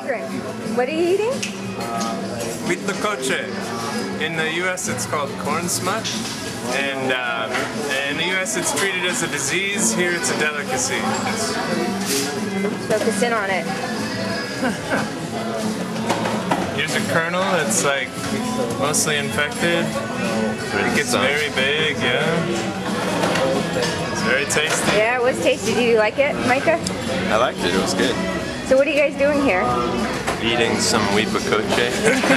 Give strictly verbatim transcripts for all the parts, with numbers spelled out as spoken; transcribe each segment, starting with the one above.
drink. What are you eating? Huitlacoche. In the U S it's called corn smut, and uh, in the U S it's treated as a disease. Here it's a delicacy. Focus in on it. Here's a kernel that's like mostly infected. It gets very big, yeah. It's very tasty. Yeah, it was tasty. Do you like it, Micah? I liked it, it was good. So what are you guys doing here? Eating some huitlacoche.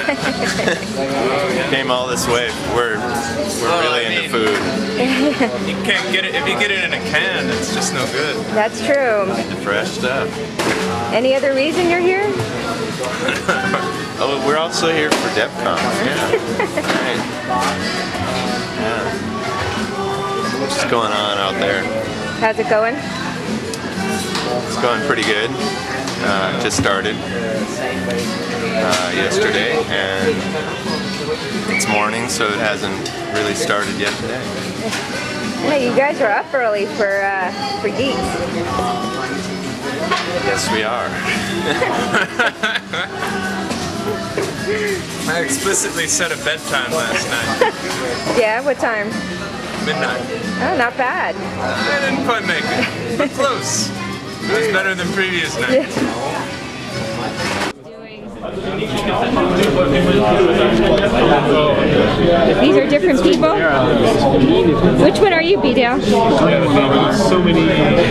Came all this way. We're we're really into food. You can't get it if you get it in a can. It's just no good. That's true. The fresh stuff. Any other reason you're here? Oh, we're also here for DevCon. Yeah. Right. Yeah. What's going on out there? How's it going? It's going pretty good. Uh, just started uh, yesterday, and it's morning, so it hasn't really started yet today. Yeah, you guys are up early for uh, for geeks. Yes, we are. I explicitly set a bedtime last night. Yeah, what time? Midnight. Oh, not bad. I didn't quite make it, but close. It was better than previous nights. These are different people? Which one are you, B-Dale? So many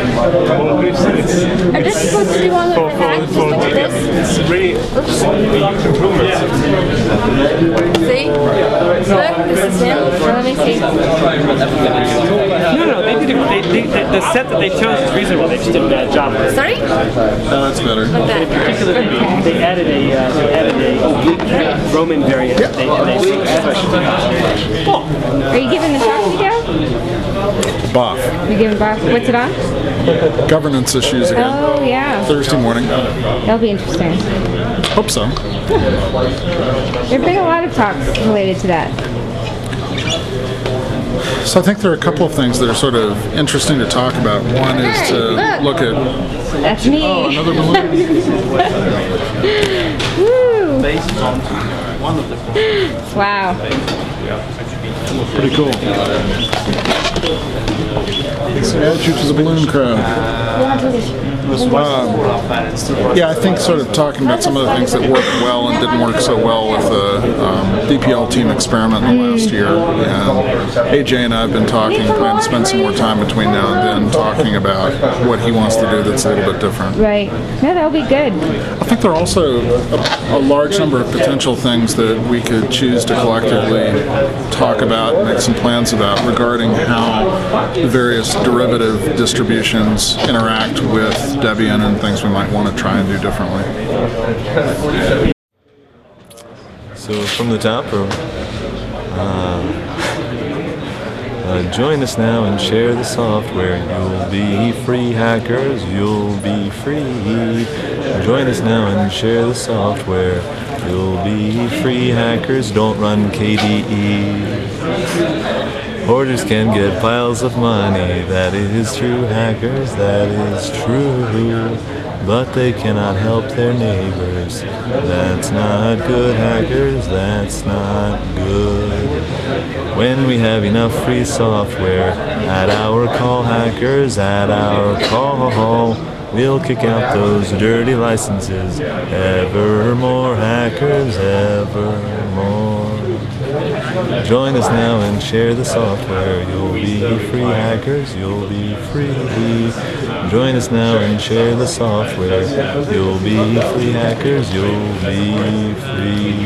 Are they supposed to do all of for, for, for this? It's really a huge improvement. See? Look, this is him. Let me see. No, no, they did a, they, they, the, the set that they chose is reasonable. They just did a bad job with it. Sorry? No, that's better. Like that. In particular, they added a uh, they added a Roman variant. They, they, Are you giving the talk, B-Dale? Boff. You giving Bob? What's it on? Governance issues again. Oh, yeah. Thursday morning. That'll be interesting. Hope so. There have been a lot of talks related to that. So I think there are a couple of things that are sort of interesting to talk about. One is Hey, to look. look at That's me. oh, another balloon. Woo! Wow. Pretty cool. Attitude to the balloon crowd. Um, yeah, I think sort of talking about some of the things that worked well and didn't work so well with the um, D P L team experiment in the last year. And A J and I have been talking, plan to spend some more time between now and then talking about what he wants to do that's a little bit different. Right. No, that'll be good. I think there are also a, a large number of potential things that we could choose to collectively talk about and make some plans about regarding how the various derivative distributions interact with Debian and things we might want to try and do differently. So from the top row, uh, uh, join us now and share the software. You'll be free, hackers, you'll be free. Join us now and share the software. You'll be free, hackers, don't run K D E. Hoarders can get piles of money, that is true, hackers, that is true. But they cannot help their neighbors. That's not good, hackers, that's not good. When we have enough free software, at our call, hackers, at our call, we'll kick out those dirty licenses. Evermore, hackers, evermore. Join us now and share the software. You'll be free, hackers, you'll be free. Join us now and share the software. You'll be free, hackers, you'll be free.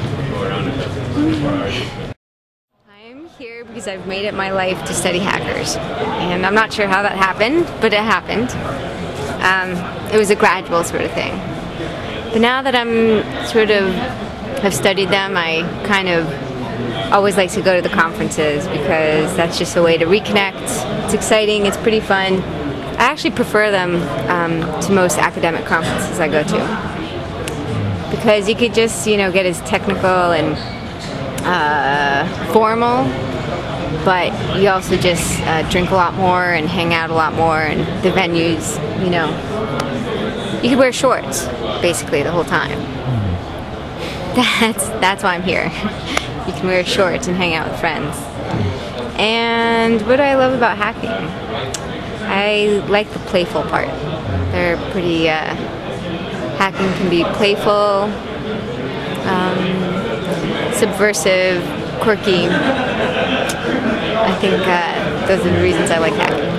I'm here because I've made it my life to study hackers. And I'm not sure how that happened, but it happened. Um, it was a gradual sort of thing. But now that I'm sort of have studied them, I kind of always like to go to the conferences because that's just a way to reconnect. It's exciting, it's pretty fun. I actually prefer them um, to most academic conferences I go to because you could just, you know, get as technical and uh, formal, but you also just uh, drink a lot more and hang out a lot more, and the venues, you know, you could wear shorts. basically the whole time. That's that's why I'm here. You can wear shorts and hang out with friends. And what do I love about hacking? I like the playful part. They're pretty, uh, hacking can be playful, um, subversive, quirky. I think uh, those are the reasons I like hacking.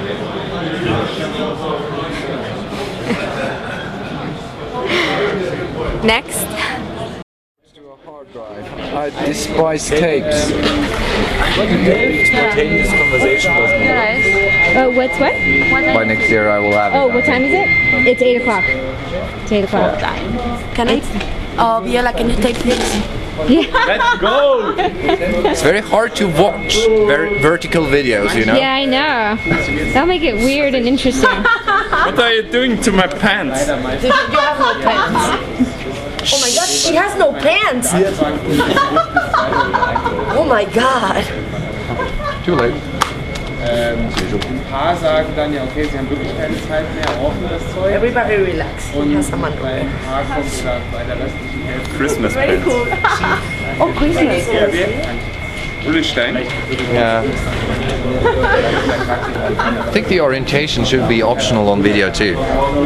Next. I despise tapes. Spontaneous conversation was Oh, what's what? By next year I will have Oh, it. what time is it? It's eight o'clock. It's eight o'clock. Can I? Oh, Viola, can you take this? Let's go! It's very hard to watch ver vertical videos, you know? Yeah, I know. That'll make it weird and interesting. What are you doing to my pants? You have no pants. Oh my god, she has no pants! Oh my god. Too late. Ein paar sagen dann ja, okay, sie haben wirklich keine Zeit mehr, brauchen das Zeug. Everybody relax. Und Has a man. bei ein paar kommt oder bei der restlichen Hälfte. Christmas pants. Oh, Christmas. Ullenstein? Yeah. I think the orientation should be optional on video too.